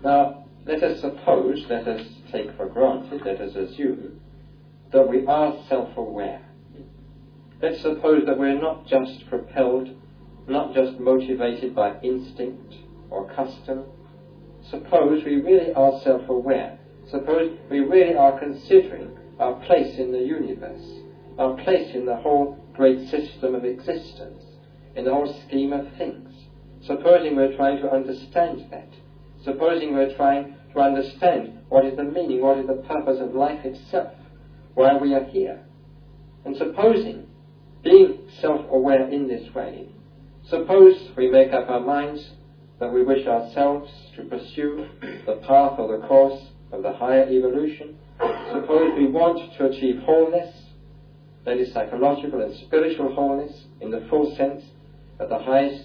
Now, let us suppose, let us take for granted, let us assume that we are self-aware. Let's suppose that we're not just propelled, not just motivated by instinct or custom. Suppose we really are self-aware. Suppose we really are considering our place in the universe, our place in the whole great system of existence, in the whole scheme of things. Supposing we're trying to understand that. Supposing we're trying to understand what is the meaning, what is the purpose of life itself, why we are here. And supposing, being self-aware in this way, suppose we make up our minds that we wish ourselves to pursue the path or the course of the higher evolution. Suppose we want to achieve wholeness, that is psychological and spiritual wholeness in the full sense, at the highest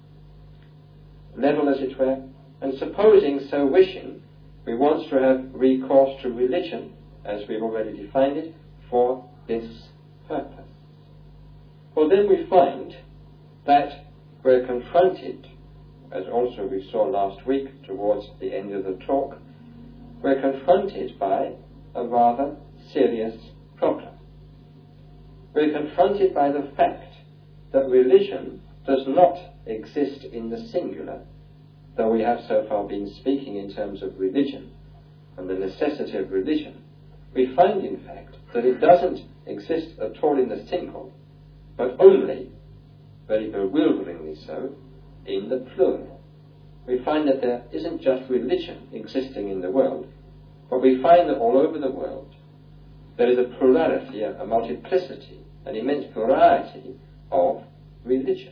level as it were, and supposing, so wishing, we want to have recourse to religion, as we've already defined it, for this purpose. Well, then we find that we're confronted, as also we saw last week towards the end of the talk, we're confronted by a rather serious problem. We're confronted by the fact that religion does not exist in the singular, though we have so far been speaking in terms of religion and the necessity of religion. We find, in fact, that it doesn't exist at all in the single, but only, very bewilderingly so, in the plural. We find that there isn't just religion existing in the world, but we find that all over the world there is a plurality, a multiplicity, an immense variety of religions.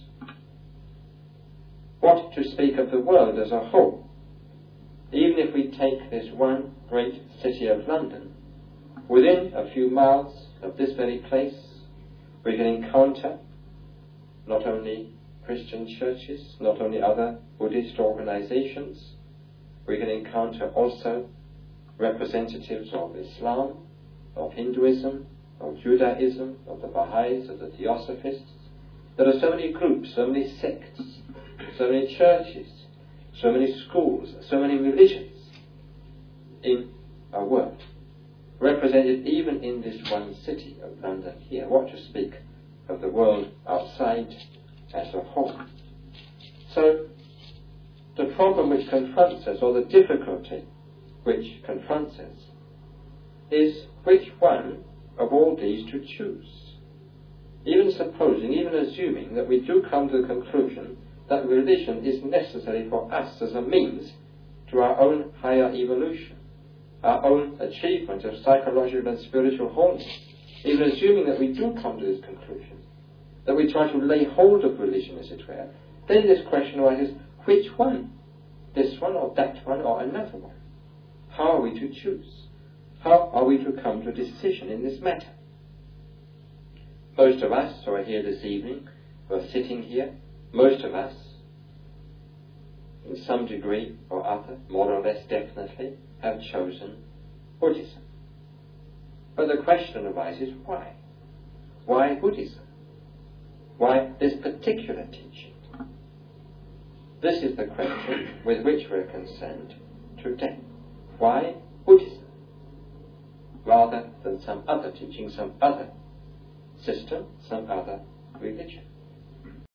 What to speak of the world as a whole? Even if we take this one great city of London, within a few miles of this very place, we can encounter not only Christian churches, not only other Buddhist organizations, we can encounter also representatives of Islam, of Hinduism, of Judaism, of the Baha'is, of the Theosophists. There are so many groups, so many sects, so many churches, so many schools, so many religions in our world, represented even in this one city of London here. What to speak of the world outside as a whole? So, the problem which confronts us, or the difficulty which confronts us, is which one of all these to choose. Even supposing, even assuming that we do come to the conclusion that religion is necessary for us as a means to our own higher evolution, our own achievement of psychological and spiritual wholeness, even assuming that we do come to this conclusion, that we try to lay hold of religion, as it were, then this question arises, which one? This one or that one or another one? How are we to choose? How are we to come to a decision in this matter? Most of us who are here this evening, who are sitting here, most of us, in some degree or other, more or less definitely, have chosen Buddhism. But the question arises, why? Why Buddhism? Why this particular teaching? This is the question with which we're concerned today. Why Buddhism? Rather than some other teaching, some other system, some other religion.